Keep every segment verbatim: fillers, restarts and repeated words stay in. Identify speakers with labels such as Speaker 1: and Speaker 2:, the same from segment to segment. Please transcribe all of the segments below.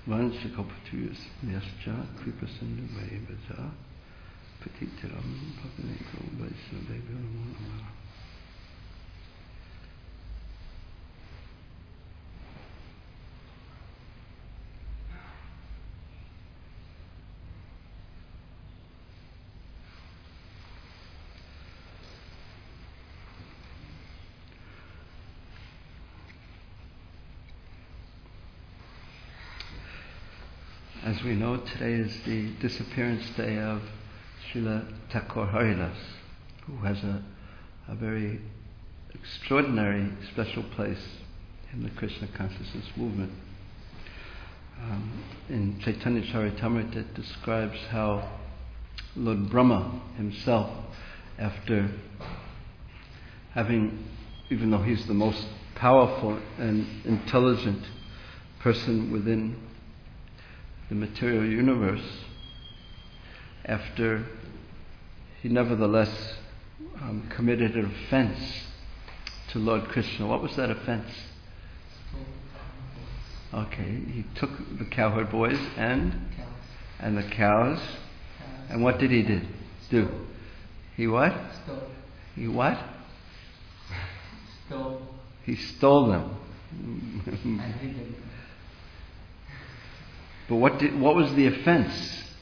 Speaker 1: Vanshakapatus Yascha Kripasindu Vaibhaja Patitiram Bhavaneko Vaisnavebhyo Namo Namaha. As we know, today is the disappearance day of Srila Thakur Haridas, who has a, a very extraordinary, special place in the Krishna consciousness movement. Um, in Chaitanya Charitamrita it describes how Lord Brahma himself, after having, even though he's the most powerful and intelligent person within the material universe, after he nevertheless um, committed an offense to Lord Krishna. What was that offense? Okay, he took the cowherd boys and and the cows, and what did he did, do? He what?
Speaker 2: Stole.
Speaker 1: He what?
Speaker 2: Stole.
Speaker 1: He stole them.
Speaker 2: And hid them.
Speaker 1: But what did, what was the offense?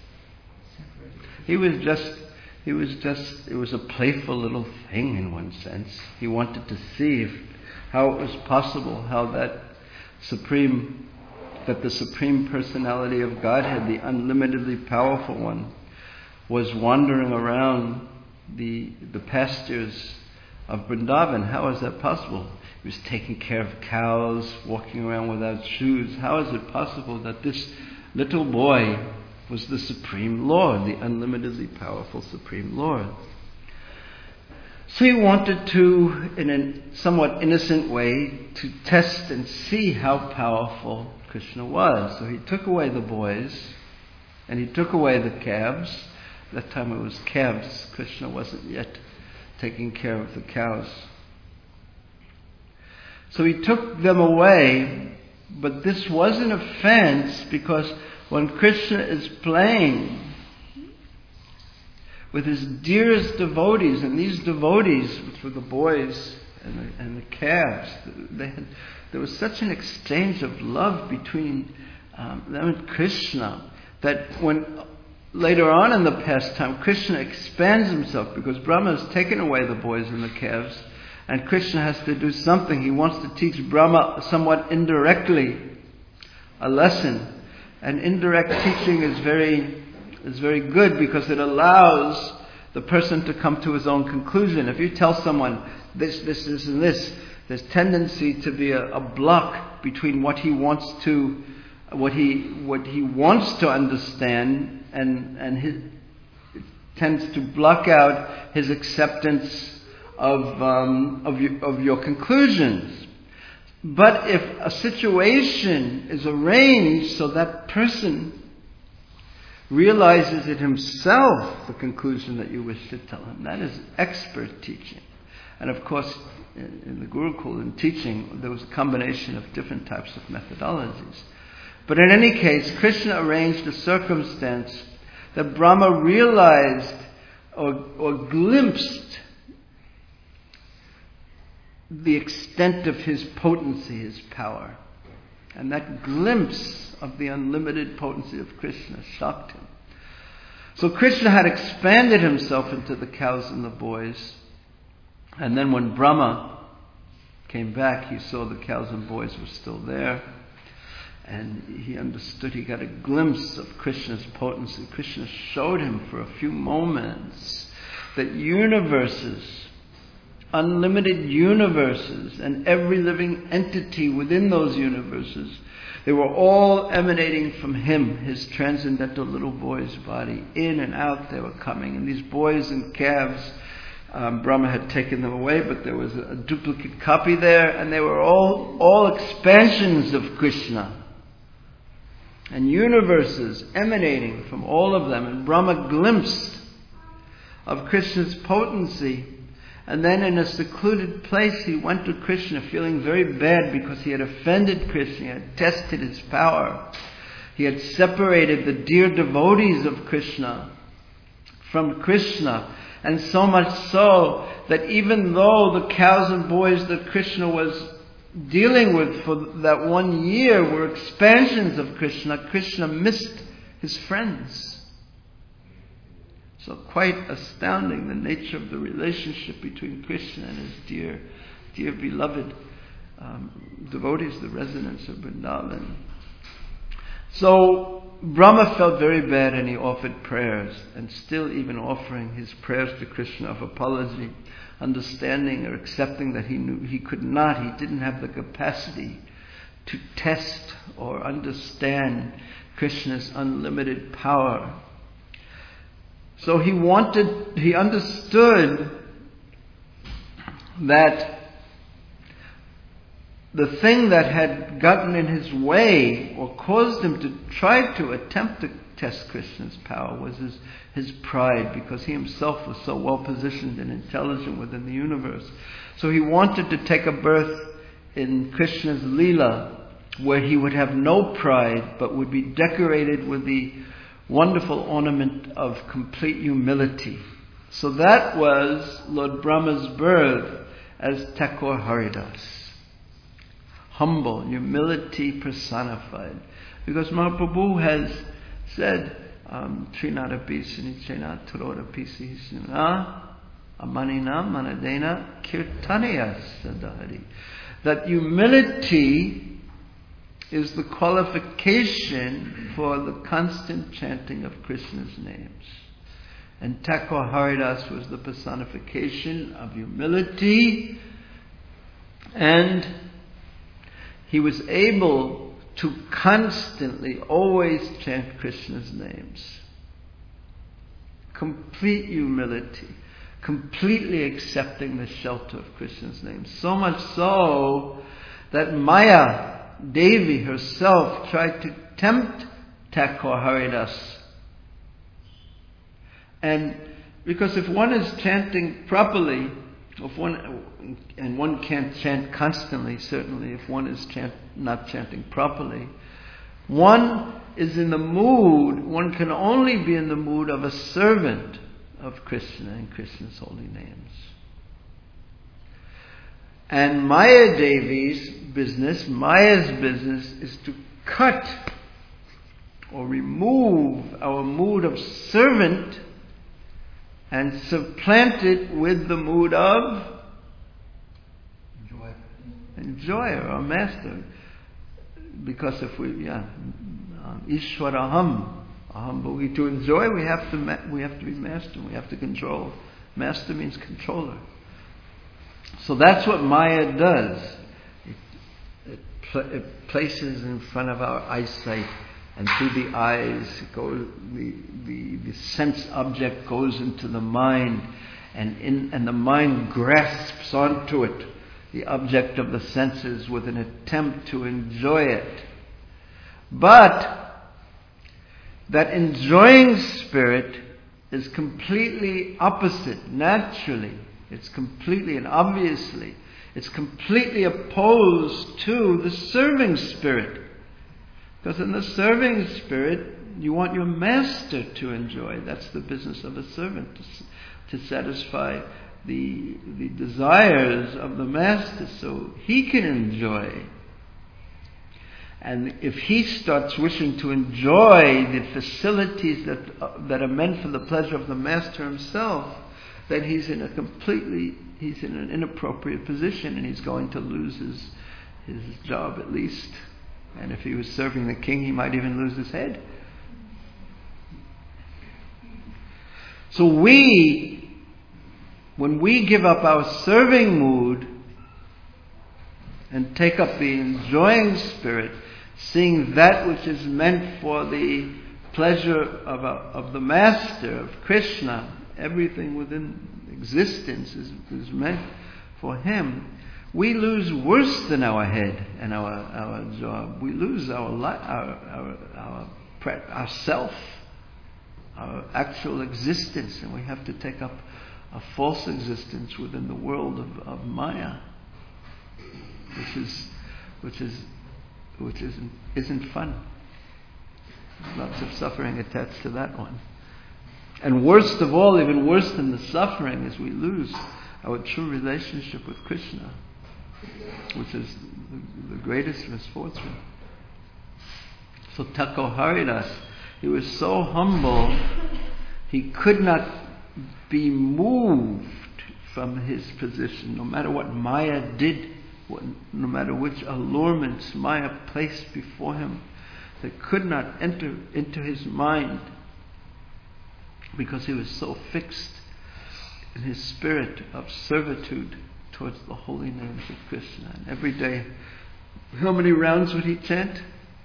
Speaker 1: He was just, he was just, it was a playful little thing in one sense. He wanted to see if, how it was possible, how that supreme, that the Supreme Personality of Godhead, the unlimitedly powerful one, was wandering around the the pastures of Vrindavan. How is that possible? He was taking care of cows, walking around without shoes. How is it possible that this little boy was the Supreme Lord, the unlimitedly powerful Supreme Lord? So he wanted to, in a somewhat innocent way, to test and see how powerful Krishna was. So he took away the boys, and he took away the calves. That time it was calves. Krishna wasn't yet taking care of the cows. So he took them away, but this was an offense because when Krishna is playing with his dearest devotees, and these devotees, which were the boys and the, and the calves, they had, there was such an exchange of love between um, them and Krishna that when later on in the pastime Krishna expands himself, because Brahma has taken away the boys and the calves, and Krishna has to do something. He wants to teach Brahma somewhat indirectly a lesson. And indirect teaching is very is very good because it allows the person to come to his own conclusion. If you tell someone this, this, this, and this, there's tendency to be a, a block between what he wants to, what he what he wants to understand, and and his, it tends to block out his acceptance of um, of your, of your conclusions. But if a situation is arranged so that person realizes it himself, the conclusion that you wish to tell him, that is expert teaching. And of course, in, in the Gurukul, in teaching, there was a combination of different types of methodologies. But in any case, Krishna arranged a circumstance that Brahma realized or, or glimpsed the extent of his potency, his power. And that glimpse of the unlimited potency of Krishna shocked him. So Krishna had expanded himself into the cows and the boys. And then when Brahma came back, he saw the cows and boys were still there. And he understood, he got a glimpse of Krishna's potency. Krishna showed him for a few moments that universes, unlimited universes, and every living entity within those universes, they were all emanating from him, his transcendental little boy's body. In and out they were coming. And these boys and calves, um, Brahma had taken them away, but there was a, a duplicate copy there, and they were all, all expansions of Krishna. And universes emanating from all of them. And Brahma glimpsed of Krishna's potency. And then in a secluded place he went to Krishna feeling very bad because he had offended Krishna, he had tested his power. He had separated the dear devotees of Krishna from Krishna. And so much so that even though the cows and boys that Krishna was dealing with for that one year were expansions of Krishna, Krishna missed his friends. So quite astounding, the nature of the relationship between Krishna and his dear, dear beloved um, devotees, the residents of Vrindavan. So Brahma felt very bad and he offered prayers, and still even offering his prayers to Krishna of apology, understanding or accepting that he knew he could not, he didn't have the capacity to test or understand Krishna's unlimited power. So he wanted, he understood that the thing that had gotten in his way or caused him to try to attempt to test Krishna's power was his, his pride, because he himself was so well positioned and intelligent within the universe. So he wanted to take a birth in Krishna's Leela, where he would have no pride but would be decorated with the wonderful ornament of complete humility. So that was Lord Brahma's birth as Thakur Haridas. Humble, humility personified. Because Mahaprabhu has said, Trinada Pisani Chena Turoda Pisisina Amanina Manadena Kirtanaya Sadhari. That humility is the qualification for the constant chanting of Krishna's names. And Thakur Haridas was the personification of humility, and he was able to constantly, always chant Krishna's names. Complete humility. Completely accepting the shelter of Krishna's name. So much so that Maya Devi herself tried to tempt Thakur Haridas. And because if one is chanting properly, if one, and one can't chant constantly, certainly if one is chant, not chanting properly, one is in the mood, one can only be in the mood of a servant of Krishna and Krishna's holy names. And Maya Devi's business, Maya's business, is to cut or remove our mood of servant and supplant it with the mood of
Speaker 2: Enjoy.
Speaker 1: enjoyer or master. Because if we, yeah, Ishwaraham, aham, but we to enjoy, we have to ma- we have to be master. We have to control. Master means controller. So that's what Maya does. It, it, pl- it places in front of our eyesight, and through the eyes, it goes, the, the, the sense object goes into the mind, and in, and the mind grasps onto it, the object of the senses, with an attempt to enjoy it. But that enjoying spirit is completely opposite, naturally. It's completely and obviously, it's completely opposed to the serving spirit. Because in the serving spirit, you want your master to enjoy. That's the business of a servant, to, to satisfy the, the desires of the master so he can enjoy. And if he starts wishing to enjoy the facilities that, uh, that are meant for the pleasure of the master himself, then he's in a completely, he's in an inappropriate position, and he's going to lose his, his job at least. And if he was serving the king, he might even lose his head. So we, when we give up our serving mood and take up the enjoying spirit, seeing that which is meant for the pleasure of, a, of the master, of Krishna, everything within existence is, is meant for him, we lose worse than our head and our, our job. We lose our, li- our, our, our, our, our self, our actual existence, and we have to take up a false existence within the world of, of Maya, which is, which is, which isn't, isn't fun. There's lots of suffering attached to that one. And worst of all, even worse than the suffering, is we lose our true relationship with Krishna, which is the, the greatest misfortune. So Thakur Haridas, he was so humble, he could not be moved from his position, no matter what Maya did, what, no matter which allurements Maya placed before him, they could not enter into his mind, because he was so fixed in his spirit of servitude towards the holy names of Krishna. And every day, how many rounds would he chant?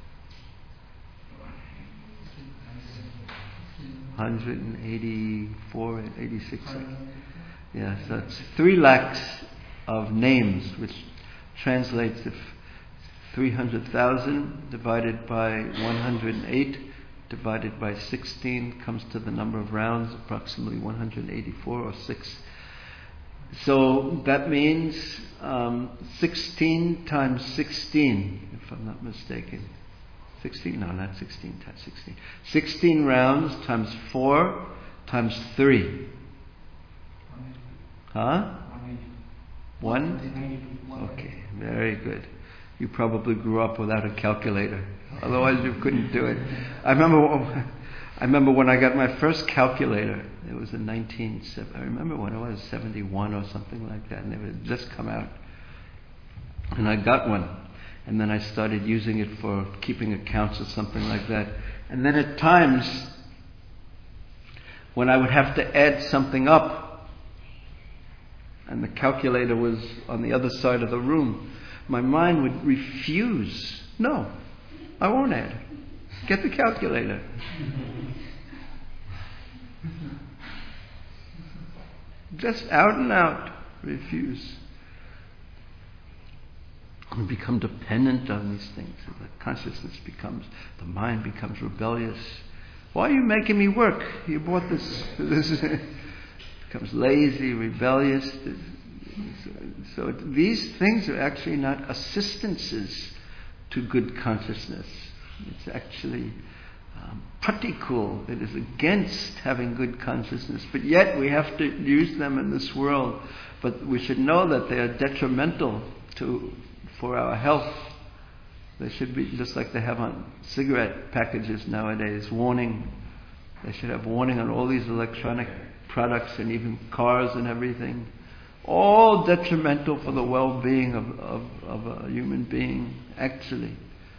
Speaker 1: one hundred eighty-four, eighty-six. Yes, that's three lakhs of names, which translates to three hundred thousand divided by one hundred eight divided by sixteen comes to the number of rounds, approximately one hundred eighty-four or six. So that means um, sixteen times sixteen, if I'm not mistaken. sixteen? No, not sixteen times sixteen. sixteen rounds times four times three. Huh? One? Okay, very good. You probably grew up without a calculator. Otherwise you couldn't do it. I remember I remember when I got my first calculator. It was in nineteen seventy. I remember when it was seventy-one or something like that, and it had just come out. And I got one. And then I started using it for keeping accounts or something like that. And then at times, when I would have to add something up, and the calculator was on the other side of the room, my mind would refuse. No, I won't add. Get the calculator. Just out and out refuse. We become dependent on these things. The consciousness becomes, the mind becomes rebellious. Why are you making me work? You bought this. This becomes lazy, rebellious. So these things are actually not assistances to good consciousness. It's actually um, pratikul. It is against having good consciousness. But yet we have to use them in this world. But we should know that they are detrimental to for our health. They should be just like they have on cigarette packages nowadays, warning. They should have warning on all these electronic products and even cars and everything. All detrimental for the well-being of, of, of a human being, actually.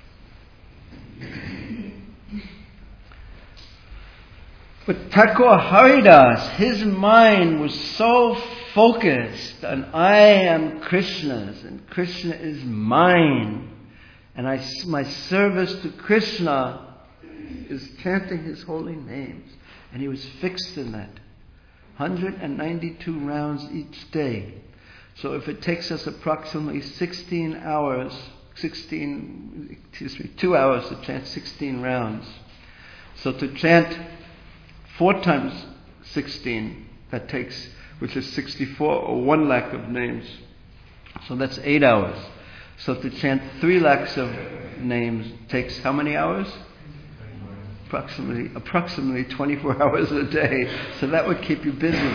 Speaker 1: But Thakur Haridas, his mind was so focused on I am Krishna's and Krishna is mine, and I, my service to Krishna is chanting his holy names, and he was fixed in that. one hundred ninety-two rounds each day. So if it takes us approximately sixteen hours, sixteen, excuse me, two hours to chant sixteen rounds. So to chant four times sixteen, that takes, which is sixty-four or one lakh of names. So that's eight hours. So to chant three lakhs of names takes how many hours? Approximately, approximately twenty-four hours a day. So that would keep you busy.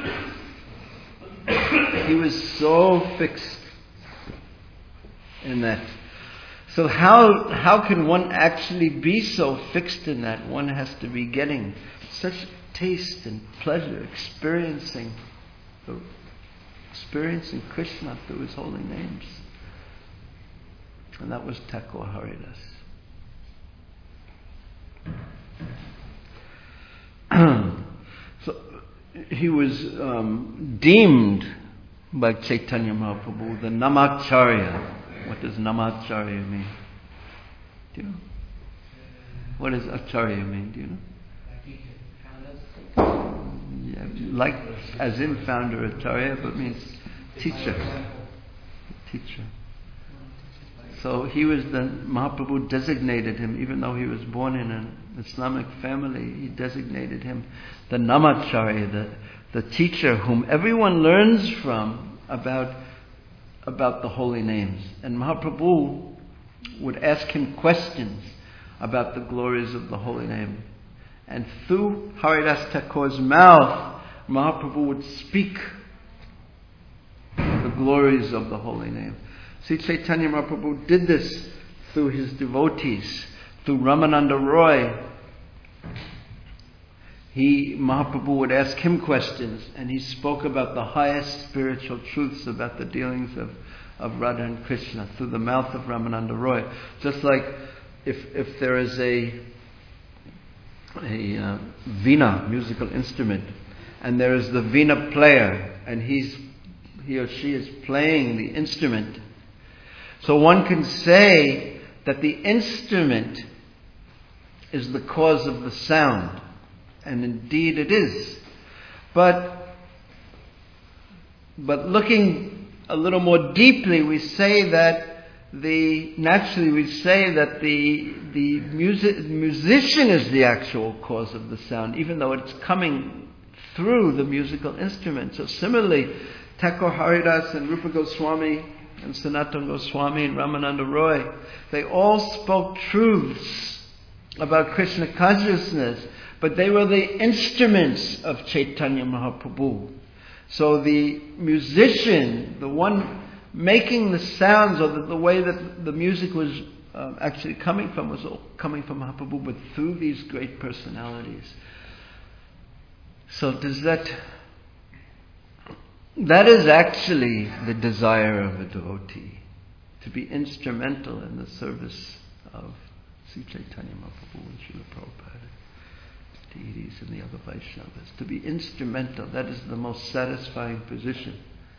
Speaker 1: He was so fixed in that. So how how can one actually be so fixed in that? One has to be getting such taste and pleasure, experiencing experiencing Krishna through his holy names. And that was Thakur Haridas. So he was um, deemed by Chaitanya Mahaprabhu the Namacharya. What does Namacharya mean? Do you know? What does Acharya mean? Do you know? Yeah, like as in founder Acharya, but means teacher. Teacher. So he was the, Mahaprabhu designated him, even though he was born in an Islamic family, he designated him the Namacharya, the, the teacher whom everyone learns from about, about the holy names. And Mahaprabhu would ask him questions about the glories of the holy name. And through Haridas Thakur's mouth, Mahaprabhu would speak the glories of the holy name. Sri Chaitanya Mahaprabhu did this through his devotees, through Ramananda Roy. He, Mahaprabhu would ask him questions, and he spoke about the highest spiritual truths about the dealings of, of Radha and Krishna through the mouth of Ramananda Roy. Just like if if there is a a uh, veena, musical instrument, and there is the veena player, and he's he or she is playing the instrument. So one can say that the instrument is the cause of the sound. And indeed it is. But, but looking a little more deeply, we say that the, naturally we say that the, the music, musician is the actual cause of the sound, even though it's coming through the musical instrument. So similarly, Thakur Haridas and Rupa Goswami and Sanatana Goswami and Ramananda Roy, they all spoke truths about Krishna consciousness, but they were the instruments of Chaitanya Mahaprabhu. So the musician, the one making the sounds, or the, the way that the music was uh, actually coming from, was all coming from Mahaprabhu, but through these great personalities. So does that... That is actually the desire of a devotee, to be instrumental in the service of Sri Chaitanya Mahaprabhu and Srila Prabhupada, deities and the other Vaishnavas. To be instrumental, that is the most satisfying position.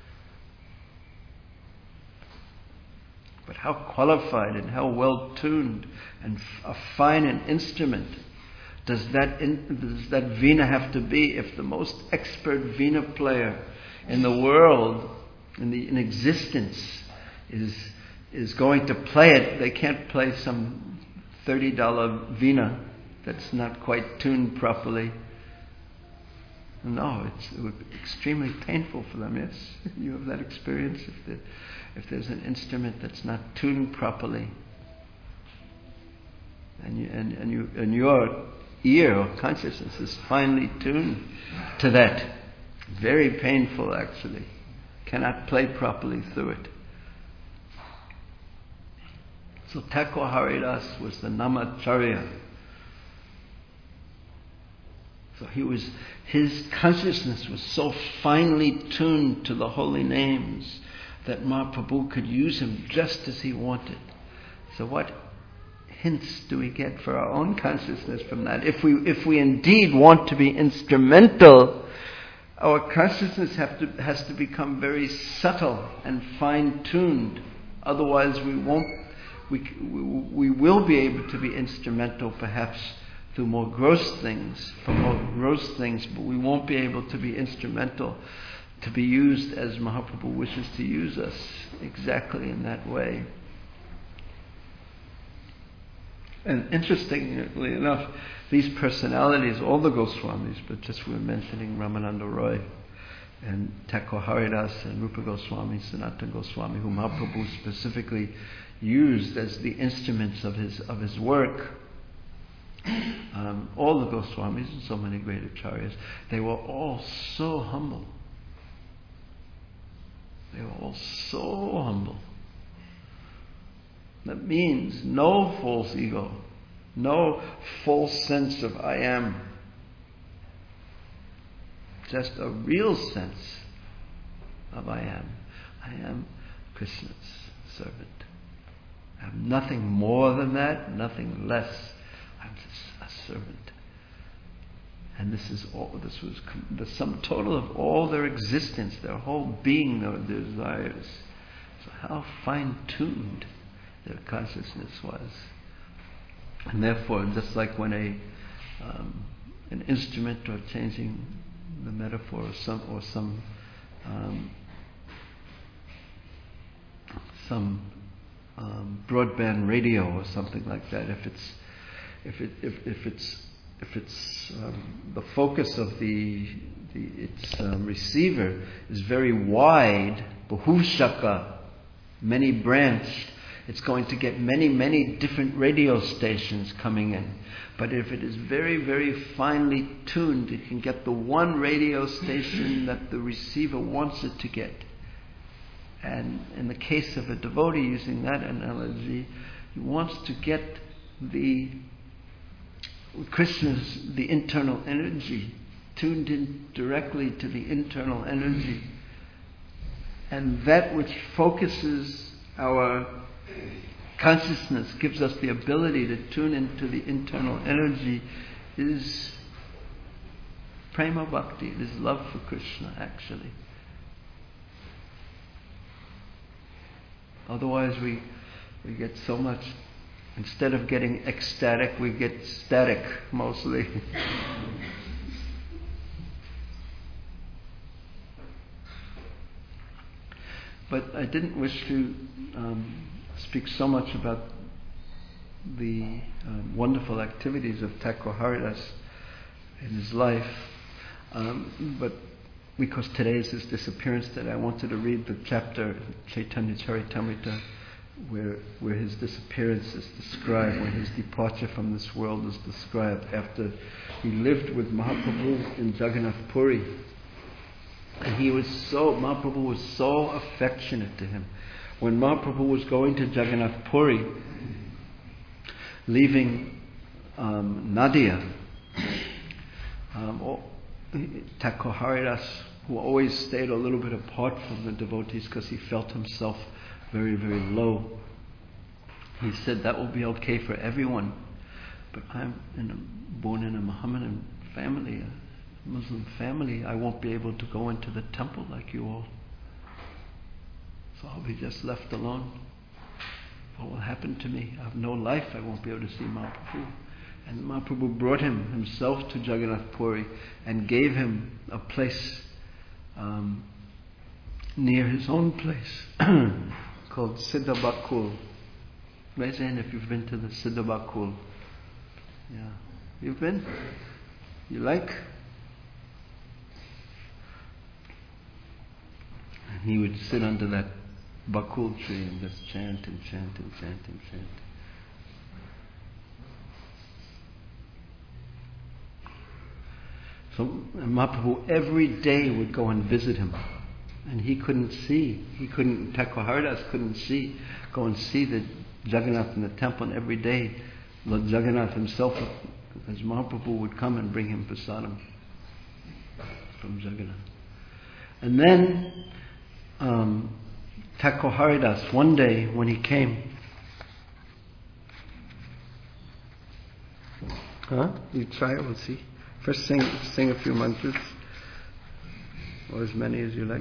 Speaker 1: But how qualified and how well tuned and a fine an instrument does that in, does that veena have to be? If the most expert veena player in the world, in the in existence, is is going to play it, they can't play some thirty dollar veena that's not quite tuned properly. No, it's, it would be extremely painful for them. Yes, you have that experience. If the, if there's an instrument that's not tuned properly, and you, and and you and your ear or consciousness is finely tuned to that, very painful actually. Cannot play properly through it. So Thakur Haridas was the Namacharya. So he was, his consciousness was so finely tuned to the holy names that Mahaprabhu could use him just as he wanted. So what hints do we get for our own consciousness from that? If we if we indeed want to be instrumental, our consciousness have to, has to become very subtle and fine-tuned. Otherwise we won't, we, we will be able to be instrumental perhaps through more gross things, for more gross things, but we won't be able to be instrumental, to be used as Mahaprabhu wishes to use us, exactly in that way. And interestingly enough, these personalities, all the Goswamis, but just we're mentioning Ramananda Roy and Thakur Haridas and Rupa Goswami, Sanatana Goswami, whom Mahaprabhu specifically used as the instruments of his of his work. Um, all the Goswamis and so many great acharyas, they were all so humble. They were all so humble. That means no false ego, no false sense of I am. Just a real sense of I am. I am Krishna's servant. I have nothing more than that, nothing less. I'm just a servant. And this is all. This was the sum total of all their existence, their whole being, their desires. So how fine-tuned their consciousness was. And therefore, just like when a um, an instrument, or changing the metaphor, or some or some um, some um, broadband radio or something like that, if it's if it if, if it's if it's um, the focus of the the its um, receiver is very wide, bahushaka, many branched, It's going to get many, many different radio stations coming in. But if it is very, very finely tuned, it can get the one radio station that the receiver wants it to get. And in the case of a devotee, using that analogy, he wants to get the Krishna's, the internal energy, tuned in directly to the internal energy. And that which focuses our consciousness, gives us the ability to tune into the internal energy, is prema bhakti, it is love for Krishna actually. Otherwise we we get so much, instead of getting ecstatic, we get static mostly. But I didn't wish to um, speak so much about the um, wonderful activities of Thakur Haridas in his life, um, but because today is his disappearance day, I wanted to read the chapter Chaitanya Charitamrita where where his disappearance is described, where his departure from this world is described, after he lived with Mahaprabhu in Jagannath Puri. And he was so, Mahaprabhu was so affectionate to him. When Mahaprabhu was going to Jagannath Puri, leaving um, Nadia, um, oh, Thakur Haridas, who always stayed a little bit apart from the devotees because he felt himself very, very low, he said, that will be okay for everyone, but I'm in a, born in a Mohammedan family, a Muslim family. I won't be able to go into the temple like you all. So I'll be just left alone. What will happen to me? I have no life. I won't be able to see Mahaprabhu. And Mahaprabhu brought him himself to Jagannath Puri and gave him a place um, near his own place called Siddha Bakul. Raise your hand if you've been to the Siddha Bakul. Yeah. You've been? You like? And he would sit under that Bakul tree and just chant and chant and chant and chant. So Mahaprabhu every day would go and visit him. And he couldn't see. He couldn't, Thakur Haridas couldn't see, go and see the Jagannath in the temple. And every day, Lord Jagannath himself, as Mahaprabhu would come and bring him prasadam from Jagannath. And then, um, Thakur Haridas, one day when he came, huh? You try it, we'll see. First sing, sing a few mantras, or as many as you like.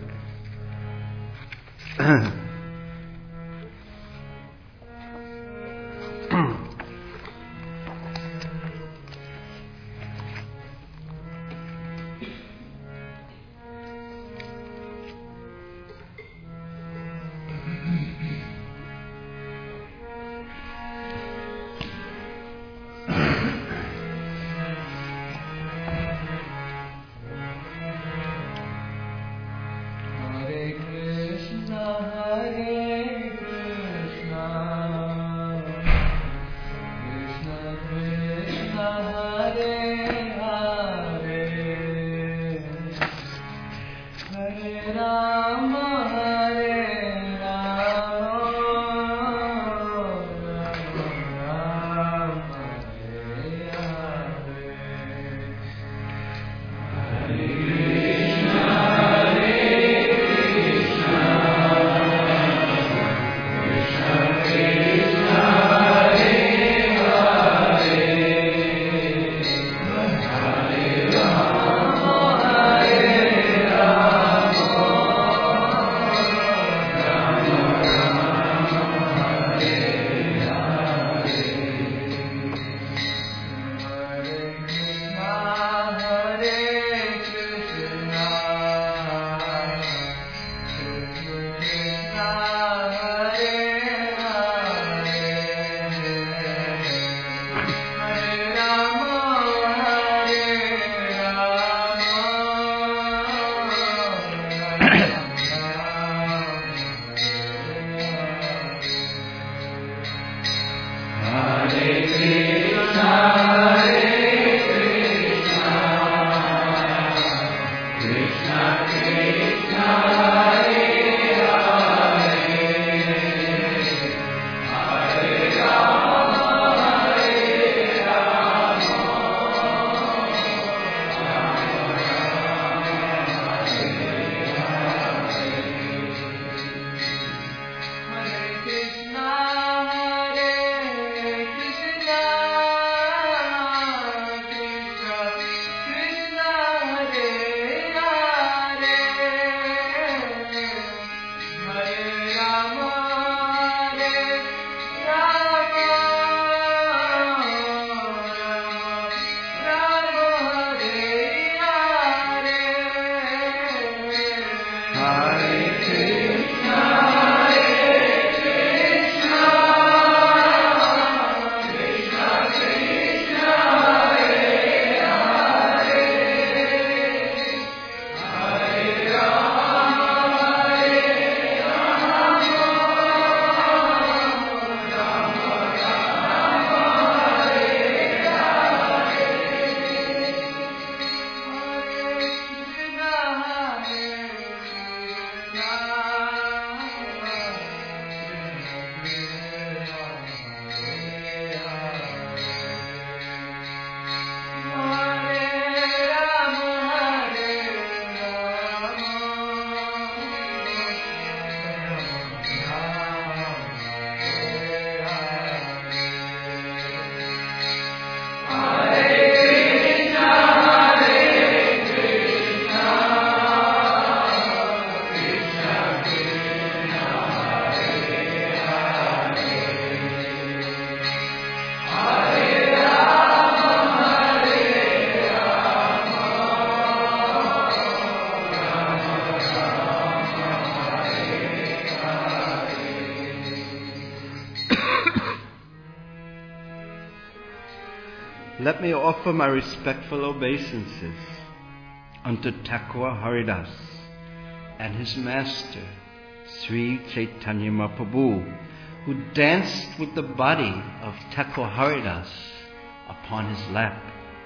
Speaker 1: let me offer my respectful obeisances unto Thakur Haridas and his master, Sri Chaitanya Mahaprabhu, who danced with the body of Thakur Haridas upon his lap.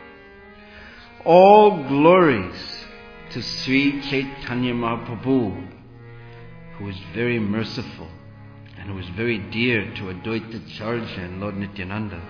Speaker 1: All glories to Sri Chaitanya Mahaprabhu, who is very merciful and who is very dear to Advaita Acharya and Lord Nityananda.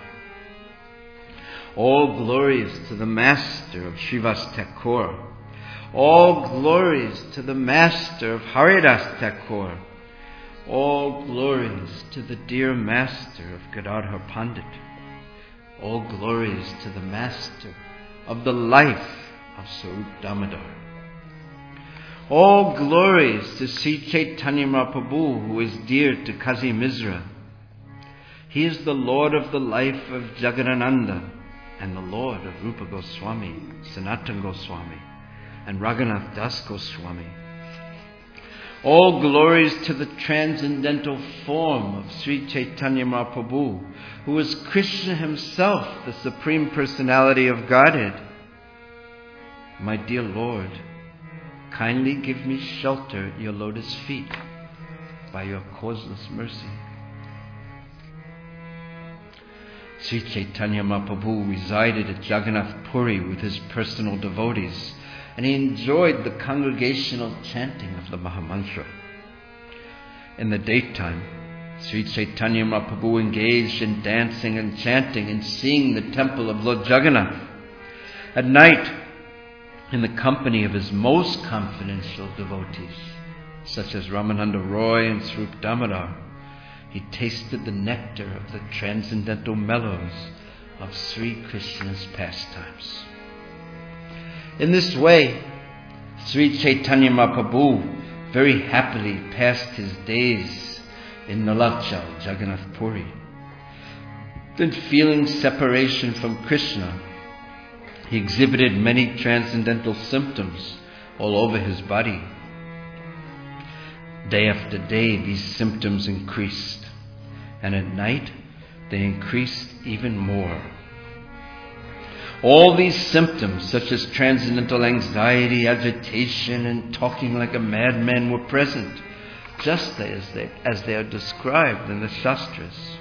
Speaker 1: All glories to the master of Srivas Thakur. All glories to the master of Haridas Thakur. All glories to the dear master of Gadadhar Pandit. All glories to the master of the life of Swarup Damodar. All glories to Sri Chaitanya Mahaprabhu, who is dear to Kazi Misra. He is the Lord of the life of Jagadananda and the Lord of Rupa Goswami, Sanatana Goswami, and Raghunath Das Goswami. All glories to the transcendental form of Sri Chaitanya Mahaprabhu, who is Krishna himself, the Supreme Personality of Godhead. My dear Lord, kindly give me shelter at your lotus feet by your causeless mercy. Sri Chaitanya Mahaprabhu resided at Jagannath Puri with his personal devotees, and he enjoyed the congregational chanting of the Mahamantra. In the daytime, Sri Chaitanya Mahaprabhu engaged in dancing and chanting and seeing the temple of Lord Jagannath. At night, in the company of his most confidential devotees, such as Ramananda Roy and Swarup Damodar, he tasted the nectar of the transcendental mellows of Sri Krishna's pastimes. In this way, Sri Chaitanya Mahaprabhu very happily passed his days in Nilachal, Jagannath Puri. Then, feeling separation from Krishna, he exhibited many transcendental symptoms all over his body. Day after day, these symptoms increased, and at night they increased even more. All these symptoms, such as transcendental anxiety, agitation, and talking like a madman, were present, just as they, as they are described in the Shastras.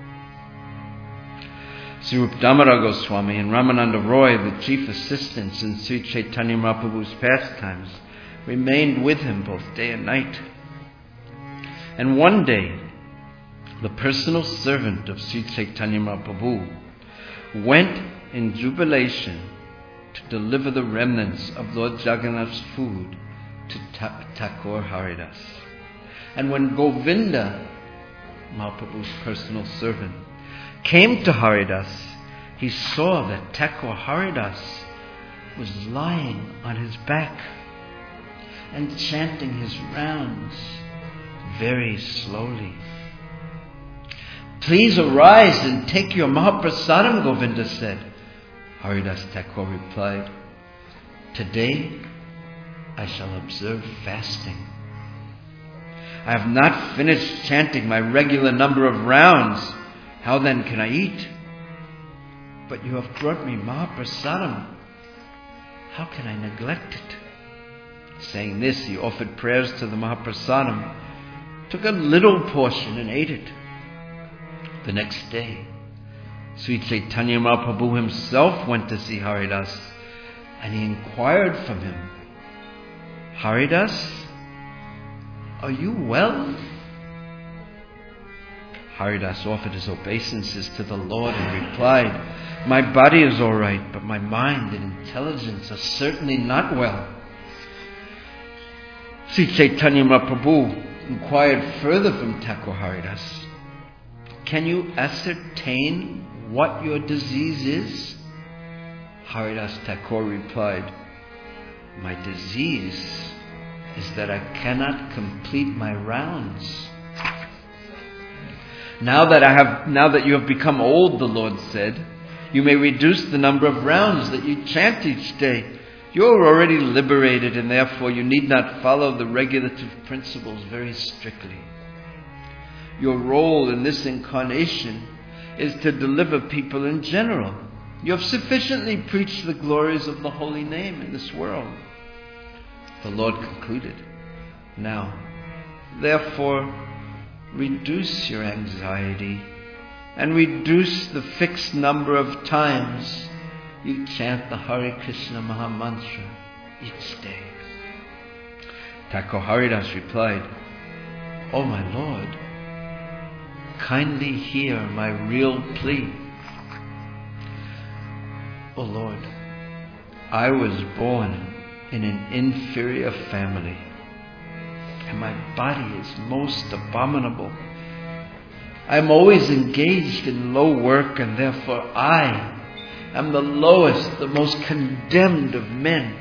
Speaker 1: Swarup Damodar Goswami and Ramananda Roy, the chief assistants in Sri Chaitanya Mahaprabhu's pastimes, remained with him both day and night. And one day, the personal servant of Sri Chaitanya Mahaprabhu went in jubilation to deliver the remnants of Lord Jagannath's food to Thakur Haridas. And when Govinda, Mahaprabhu's personal servant, came to Haridas, he saw that Thakur Haridas was lying on his back and chanting his rounds very slowly. Please arise and take your Mahaprasadam, Govinda said. Haridas Thakur replied, today I shall observe fasting. I have not finished chanting my regular number of rounds. How then can I eat? But you have brought me Mahaprasadam. How can I neglect it? Saying this, he offered prayers to the Mahaprasadam, took a little portion and ate it. The next day, Sri Chaitanya Mahaprabhu himself went to see Haridas, and he inquired from him, Haridas, are you well? Haridas offered his obeisances to the Lord and replied, my body is all right, but my mind and intelligence are certainly not well. Sri Chaitanya Mahaprabhu inquired further from Thakur Haridas, can you ascertain what your disease is? Haridas Thakur replied, my disease is that I cannot complete my rounds. Now that I have, now that you have become old, the Lord said, you may reduce the number of rounds that you chant each day. You are already liberated, and therefore you need not follow the regulative principles very strictly. Your role in this incarnation is to deliver people in general, You have sufficiently preached the glories of the holy name in this world. The Lord concluded, now, therefore, reduce your anxiety and reduce the fixed number of times you chant the Hare Krishna Maha Mantra each day. Thakur Haridas replied, O my Lord, kindly hear my real plea. O Lord, I was born in an inferior family, and my body is most abominable. I am always engaged in low work, and therefore I am the lowest, the most condemned of men.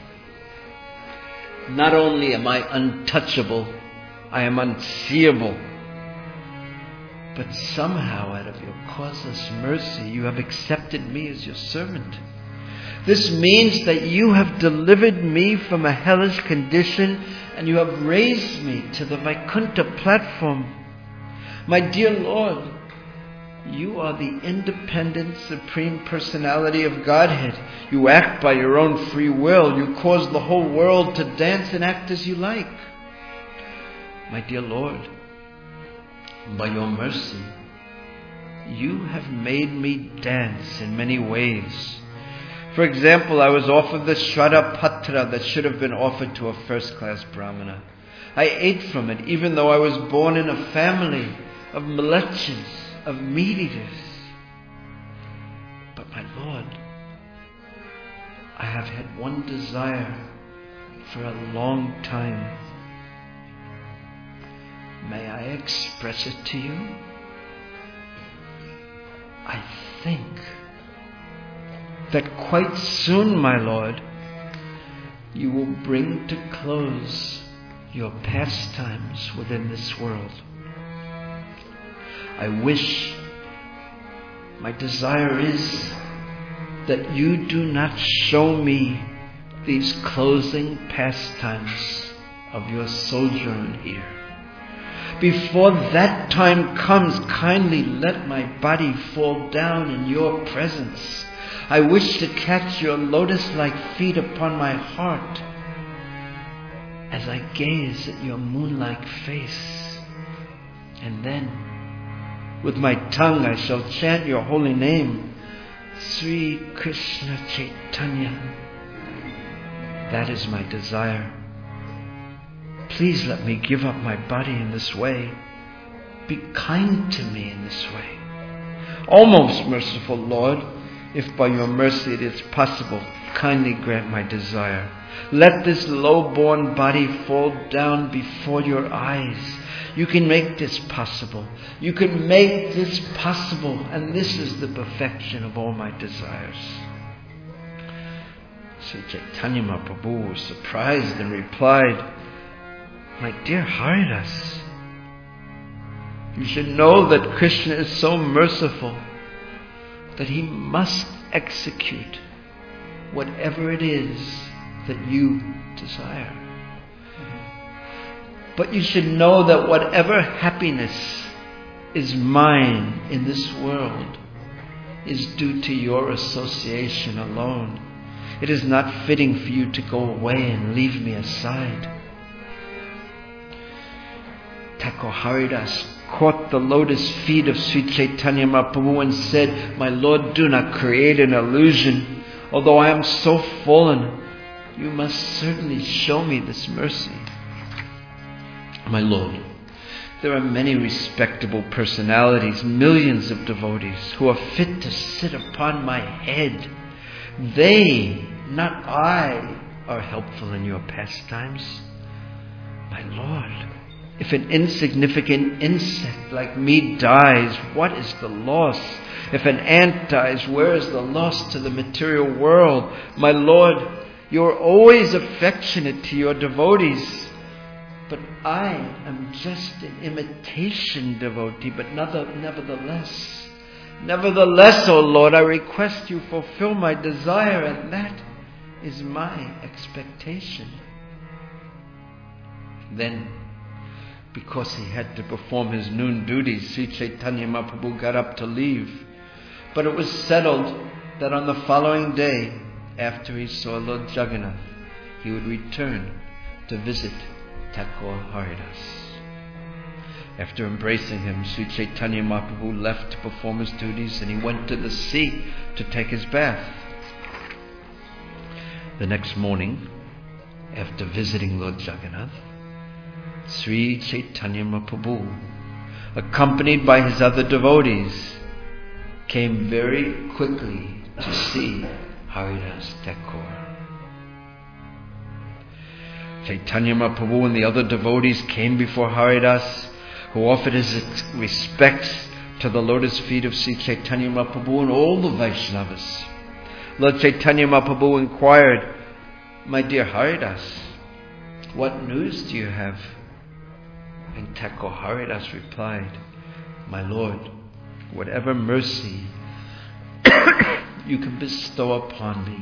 Speaker 1: Not only am I untouchable, I am unseeable. But somehow, out of your causeless mercy, you have accepted me as your servant. This means that you have delivered me from a hellish condition, and you have raised me to the Vaikuntha platform. My dear Lord, you are the independent, supreme personality of Godhead. You act by your own free will. You cause the whole world to dance and act as you like. My dear Lord, by your mercy, you have made me dance in many ways. For example, I was offered the Shraddha Patra that should have been offered to a first-class Brahmana. I ate from it, even though I was born in a family of mlechas, of meat-eaters. But my Lord, I have had one desire for a long time. May I express it to you? I think that quite soon, my Lord, you will bring to close your pastimes within this world. I wish, my desire is that you do not show me these closing pastimes of your sojourn here. Before that time comes, kindly let my body fall down in your presence. I wish to catch your lotus-like feet upon my heart as I gaze at your moon-like face. And then, with my tongue, I shall chant your holy name, Sri Krishna Chaitanya. That is my desire. Please let me give up my body in this way. Be kind to me in this way. O most merciful Lord, if by your mercy it is possible, kindly grant my desire. Let this low-born body fall down before your eyes. You can make this possible. You can make this possible, and this is the perfection of all my desires. Sri Chaitanya Mahaprabhu was surprised and replied, my dear Haridas, you should know that Krishna is so merciful that he must execute whatever it is that you desire. But you should know that whatever happiness is mine in this world is due to your association alone. It is not fitting for you to go away and leave me aside. Thakur Haridas caught the lotus feet of Sri Chaitanya Mahaprabhu and said, my Lord, do not create an illusion. Although I am so fallen, you must certainly show me this mercy. My Lord, there are many respectable personalities, millions of devotees who are fit to sit upon my head. They, not I, are helpful in your pastimes. My Lord, if an insignificant insect like me dies, what is the loss? If an ant dies, where is the loss to the material world? My Lord, you are always affectionate to your devotees, but I am just an imitation devotee, but nevertheless, nevertheless, O Lord, I request you fulfill my desire, and that is my expectation. Then, because he had to perform his noon duties, Sri Chaitanya Mahaprabhu got up to leave. But it was settled
Speaker 3: that on the following day, after he saw Lord Jagannath, he would return to visit Thakur Haridas. After embracing him, Sri Chaitanya Mahaprabhu left to perform his duties, and he went to the sea to take his bath. The next morning, after visiting Lord Jagannath, Sri Chaitanya Mahaprabhu, accompanied by his other devotees, came very quickly to see Haridas Thakur. Chaitanya Mahaprabhu and the other devotees came before Haridas, who offered his respects to the lotus feet of Sri Chaitanya Mahaprabhu and all the Vaishnavas. Lord Chaitanya Mahaprabhu inquired, "My dear Haridas, what news do you have?" And Thakur Haridas replied, "My Lord, whatever mercy you can bestow upon me."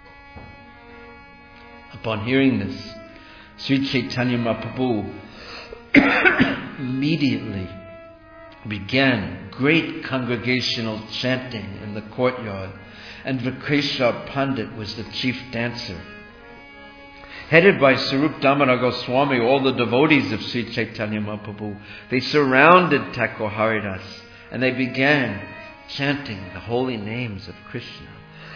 Speaker 3: Upon hearing this, Sri Chaitanya Mahaprabhu immediately began great congregational chanting in the courtyard, and Vikreshwar Pandit was the chief dancer. Headed by Sarup Damodar Goswami, all the devotees of Sri Chaitanya Mahaprabhu, they surrounded Thakur Haridas and they began chanting the holy names of Krishna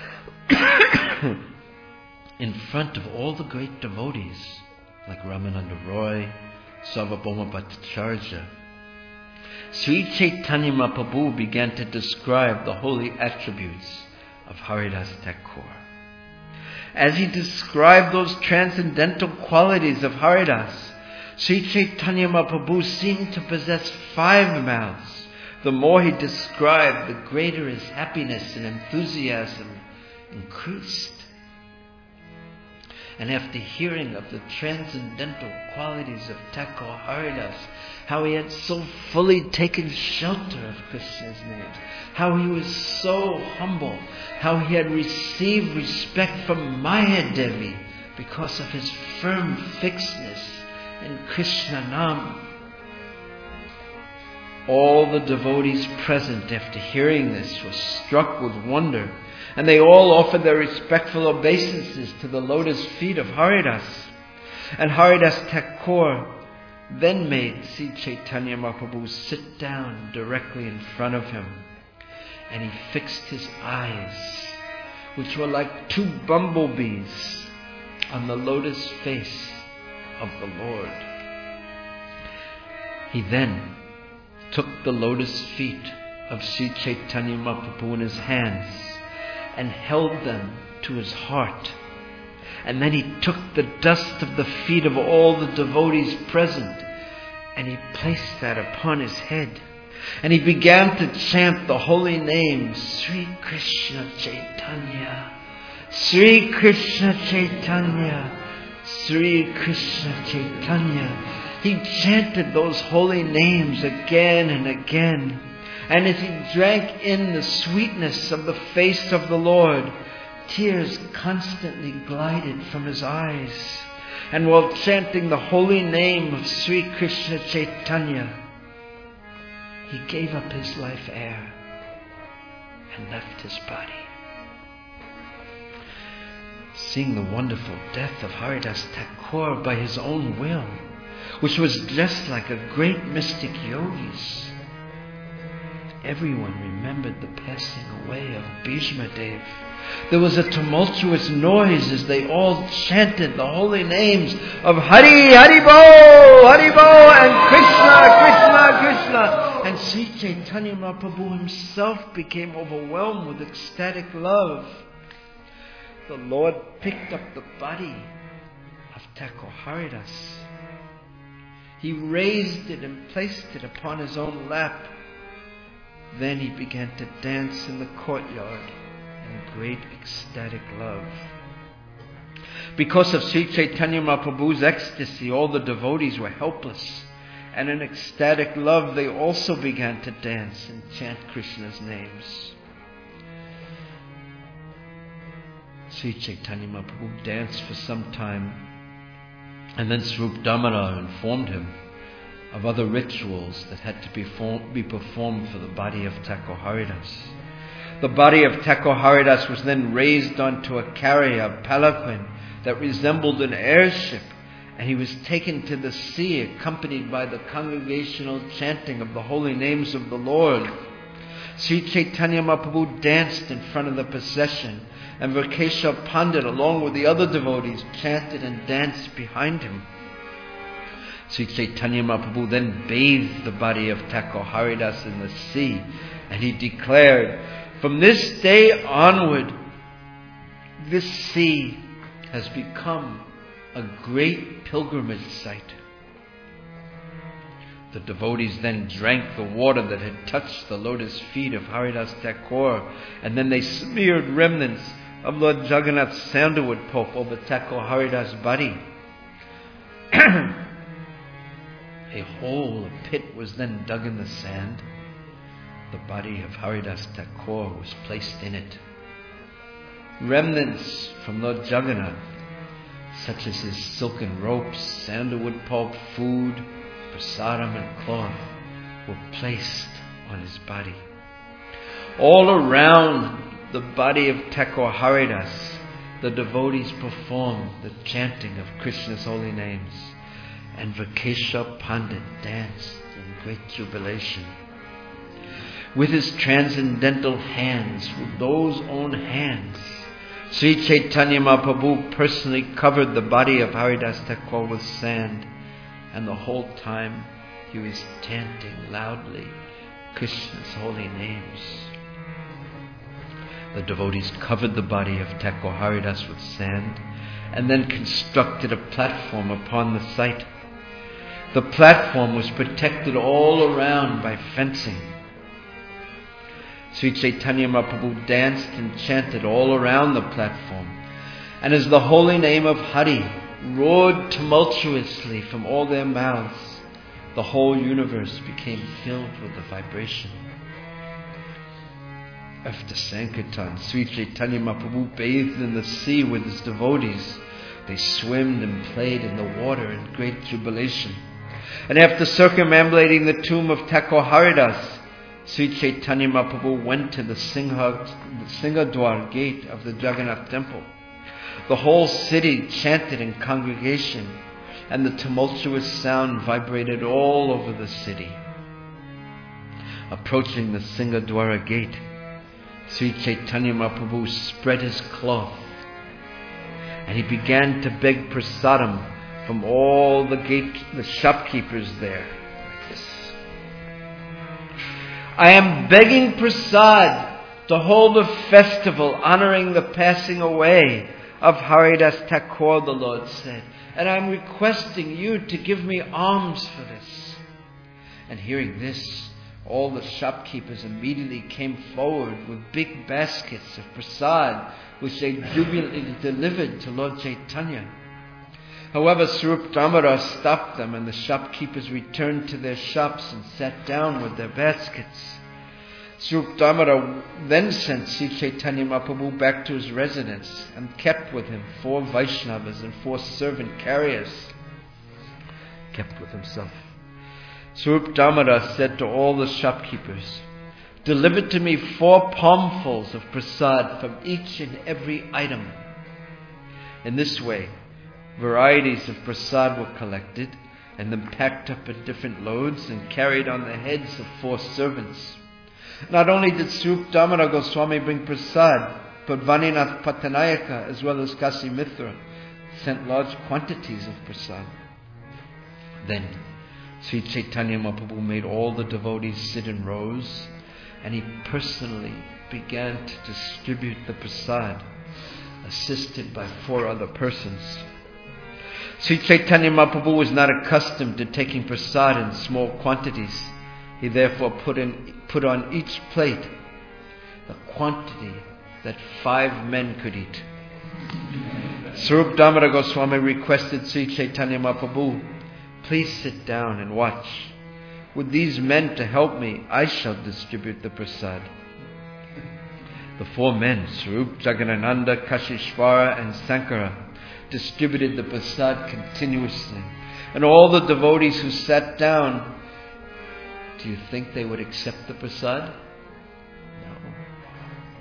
Speaker 3: in front of all the great devotees like Ramananda Roy, Sarvabhauma Bhattacharya. Sri Chaitanya Mahaprabhu began to describe the holy attributes of Haridas Thakur. As he described those transcendental qualities of Haridas, Sri Chaitanya Mahaprabhu seemed to possess five mouths. The more he described, the greater his happiness and enthusiasm increased. And after hearing of the transcendental qualities of Thakur Haridas, how he had so fully taken shelter of Krishna's names, how he was so humble, how he had received respect from Maya Devi because of his firm fixedness in Krishna Nam. All the devotees present, after hearing this, were struck with wonder, and they all offered their respectful obeisances to the lotus feet of Haridas. And Haridas Thakur then made Sri Chaitanya Mahaprabhu sit down directly in front of him, and he fixed his eyes, which were like two bumblebees, on the lotus face of the Lord. He then took the lotus feet of Sri Chaitanya Mahaprabhu in his hands and held them to his heart. And then he took the dust of the feet of all the devotees present and he placed that upon his head. And he began to chant the holy name, Sri Krishna Chaitanya, Sri Krishna Chaitanya, Sri Krishna Chaitanya. He chanted those holy names again and again. And as he drank in the sweetness of the face of the Lord, tears constantly glided from his eyes. And while chanting the holy name of Sri Krishna Chaitanya, he gave up his life air and left his body. Seeing the wonderful death of Haridas Thakur by his own will, which was just like a great mystic yogi's, everyone remembered the passing away of Bhishma Dev. There was a tumultuous noise as they all chanted the holy names of Hari, Haribo, Haribo, and Krishna, Krishna, Krishna. And Sri Chaitanya Mahaprabhu himself became overwhelmed with ecstatic love. The Lord picked up the body of Thakur Haridas. He raised it and placed it upon his own lap. Then he began to dance in the courtyard in great ecstatic love. Because of Sri Chaitanya Mahaprabhu's ecstasy, all the devotees were helpless. And in ecstatic love, they also began to dance and chant Krishna's names. Sri Chaitanya Mahaprabhu danced for some time, and then Swarup Damodar informed him of other rituals that had to be, form, be performed for the body of Thakur Haridas. The body of Thakur Haridas was then raised onto a carrier, a palanquin, that resembled an airship, and he was taken to the sea accompanied by the congregational chanting of the holy names of the Lord. Sri Chaitanya Mahaprabhu danced in front of the procession, and Virkesha Pandit, along with the other devotees, chanted and danced behind him. Sri Chaitanya Mahaprabhu then bathed the body of Thakur Haridas in the sea, and he declared, "From this day onward, this sea has become a great pilgrimage site." The devotees then drank the water that had touched the lotus feet of Haridas Thakur, and then they smeared remnants of Lord Jagannath's sandalwood pulp over Thakur Haridas' body. A hole, a pit, was then dug in the sand. The body of Haridas Thakur was placed in it. Remnants from Lord Jagannath, such as his silken ropes, sandalwood pulp, food, prasadam and cloth, were placed on his body. All around the body of Thakur Haridas, the devotees performed the chanting of Krishna's holy names, and Virkesha Pandit danced in great jubilation. With his transcendental hands, with those own hands, Sri Chaitanya Mahaprabhu personally covered the body of Haridas Thakur with sand, and the whole time he was chanting loudly Krishna's holy names. The devotees covered the body of Thakur Haridas with sand, and then constructed a platform upon the site. The platform was protected all around by fencing. Sri Chaitanya Mahaprabhu danced and chanted all around the platform, and as the holy name of Hari roared tumultuously from all their mouths, the whole universe became filled with the vibration. After Sankirtan, Sri Chaitanya Mahaprabhu bathed in the sea with his devotees. They swam and played in the water in great jubilation. And after circumambulating the tomb of Thakur Haridas, Sri Chaitanya Mahaprabhu went to the Singha, the Singadwar gate of the Jagannath temple. The whole city chanted in congregation, and the tumultuous sound vibrated all over the city. Approaching the Singadwara gate, Sri Chaitanya Mahaprabhu spread his cloth, and he began to beg prasadam from all the gate, the shopkeepers there. Like this. "I am begging prasad to hold a festival honoring the passing away of Haridas Thakur," the Lord said, "and I am requesting you to give me alms for this." And hearing this, all the shopkeepers immediately came forward with big baskets of prasad, which they jubilantly delivered to Lord Chaitanya. However, Swarup Damodar stopped them, and the shopkeepers returned to their shops and sat down with their baskets. Swarup Damodar then sent Sri Chaitanya Mahaprabhu back to his residence and kept with him four Vaishnavas and four servant carriers. Kept with himself. Swarup Damodar said to all the shopkeepers, "Deliver to me four palmfuls of prasad from each and every item." In this way, varieties of prasad were collected and then packed up in different loads and carried on the heads of four servants. Not only did Swarup Damodar Goswami bring prasad, but Vaninath Patanayaka as well as Kasi Mitra sent large quantities of prasad. Then Sri Chaitanya Mahaprabhu made all the devotees sit in rows, and he personally began to distribute the prasad, assisted by four other persons. Sri Chaitanya Mahaprabhu was not accustomed to taking prasad in small quantities. He therefore put, in, put on each plate the quantity that five men could eat. Swarup Damodar Goswami requested Sri Chaitanya Mahaprabhu, "Please sit down and watch. With these men to help me, I shall distribute the prasad." The four men, Swarup, Jagannananda, Kashishvara and Sankara, distributed the prasad continuously. And all the devotees who sat down, do you think they would accept the prasad? No.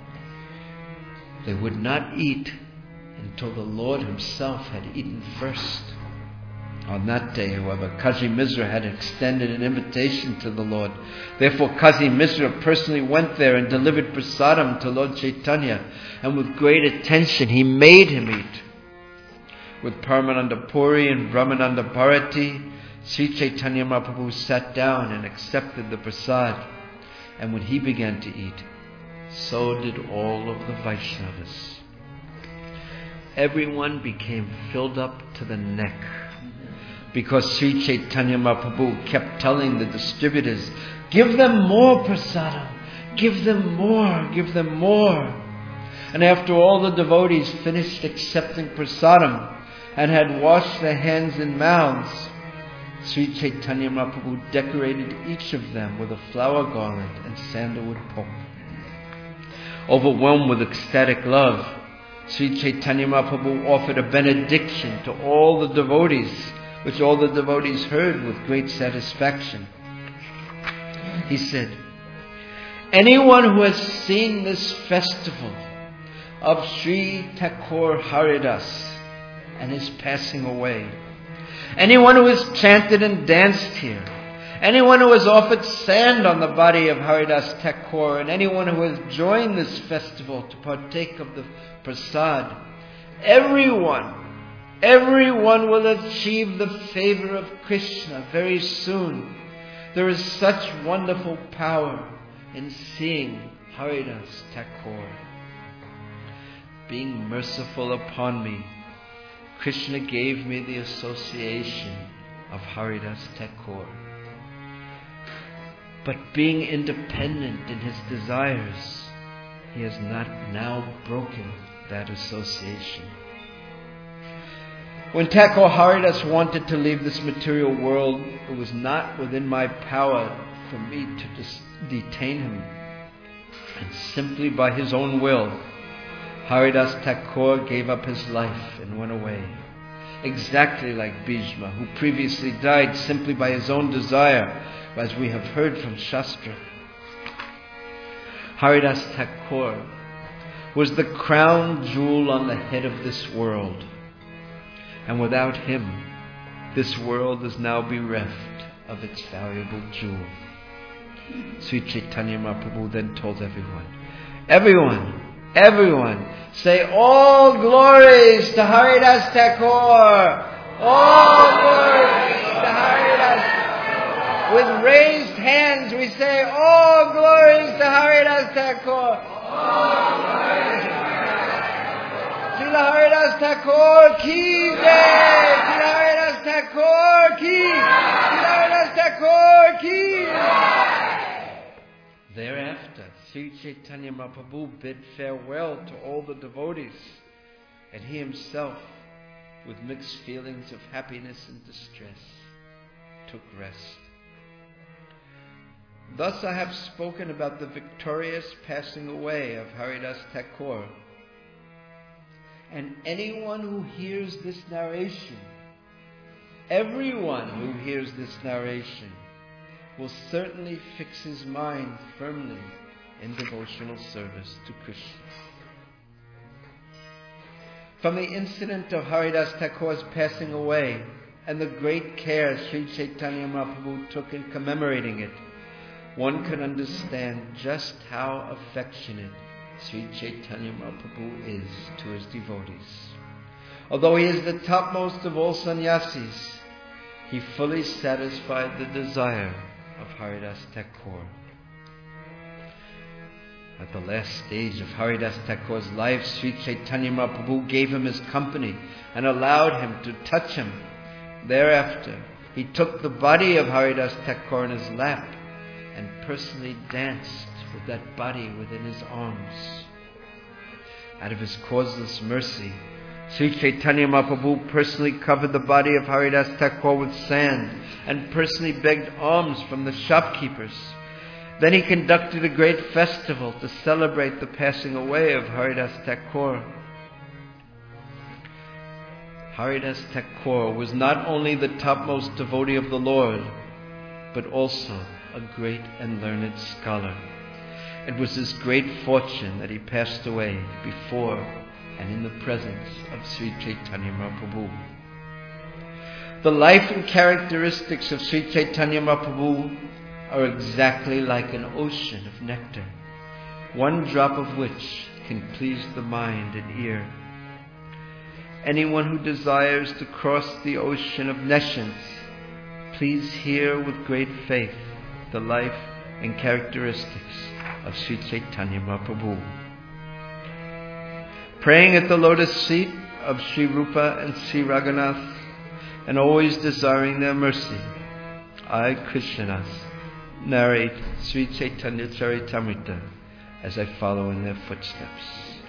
Speaker 3: They would not eat until the Lord himself had eaten first. On that day, however, Kazi Misra had extended an invitation to the Lord. Therefore, Kazi Misra personally went there and delivered prasadam to Lord Chaitanya, and with great attention he made him eat. With Paramananda Puri and Brahmananda Bharati, Sri Chaitanya Mahaprabhu sat down and accepted the prasad. And when he began to eat, so did all of the Vaishnavas. Everyone became filled up to the neck, because Sri Chaitanya Mahaprabhu kept telling the distributors, give them more prasadam, give them more, give them more. And after all the devotees finished accepting prasadam and had washed their hands and mouths, Sri Chaitanya Mahaprabhu decorated each of them with a flower garland and sandalwood pulp. Overwhelmed with ecstatic love, Sri Chaitanya Mahaprabhu offered a benediction to all the devotees, which all the devotees heard with great satisfaction. He said, anyone who has seen this festival of Sri Thakur Haridas and is passing away, anyone who has chanted and danced here, anyone who has offered sand on the body of Haridas Thakur, and anyone who has joined this festival to partake of the prasad, everyone, everyone will achieve the favor of Krishna very soon. There is such wonderful power in seeing Haridas Thakur. Being merciful upon me, Krishna gave me the association of Haridas Thakur. But being independent in his desires, he has not now broken that association. When Thakur Haridas wanted to leave this material world, it was not within my power for me to dis- detain him. And simply by his own will, Haridas Thakur gave up his life and went away. Exactly like Bhishma, who previously died simply by his own desire, as we have heard from Shastra. Haridas Thakur was the crown jewel on the head of this world. And without him, this world is now bereft of its valuable jewel. Sri Chaitanya Mahaprabhu then told everyone, Everyone, everyone, say all glories to Haridas Thakur! All glories to Haridas Thakur! With raised hands we say, all glories to Haridas Thakur! All glories to Srila Haridas Thakur ki jai! Srila Haridas Thakur ki! Srila Haridas Thakur ki! Thereafter, Sri Chaitanya Mahaprabhu bid farewell to all the devotees, and he himself, with mixed feelings of happiness and distress, took rest. Thus I have spoken about the victorious passing away of Haridas Thakur. And anyone who hears this narration, everyone who hears this narration, will certainly fix his mind firmly in devotional service to Krishna. From the incident of Haridas Thakur's passing away and the great care Sri Chaitanya Mahaprabhu took in commemorating it, one can understand just how affectionate Sri Chaitanya Mahaprabhu is to his devotees. Although he is the topmost of all sannyasis, he fully satisfied the desire of Haridas Thakur. At the last stage of Haridas Thakur's life, Sri Chaitanya Mahaprabhu gave him his company and allowed him to touch him. Thereafter, he took the body of Haridas Thakur in his lap and personally danced with that body within his arms. Out of his causeless mercy, Sri Chaitanya Mahaprabhu personally covered the body of Haridas Thakur with sand and personally begged alms from the shopkeepers. Then he conducted a great festival to celebrate the passing away of Haridas Thakur. Haridas Thakur was not only the topmost devotee of the Lord, but also a great and learned scholar. It was his great fortune that he passed away before and in the presence of Sri Chaitanya Mahaprabhu. The life and characteristics of Sri Chaitanya Mahaprabhu are exactly like an ocean of nectar, one drop of which can please the mind and ear. Anyone who desires to cross the ocean of nescience, please hear with great faith the life and characteristics of Sri Chaitanya Mahaprabhu. Praying at the lotus feet of Sri Rupa and Sri Raghunath, and always desiring their mercy, I, Krishnadas, narrate Sri Chaitanya Charitamrita as I follow in their footsteps.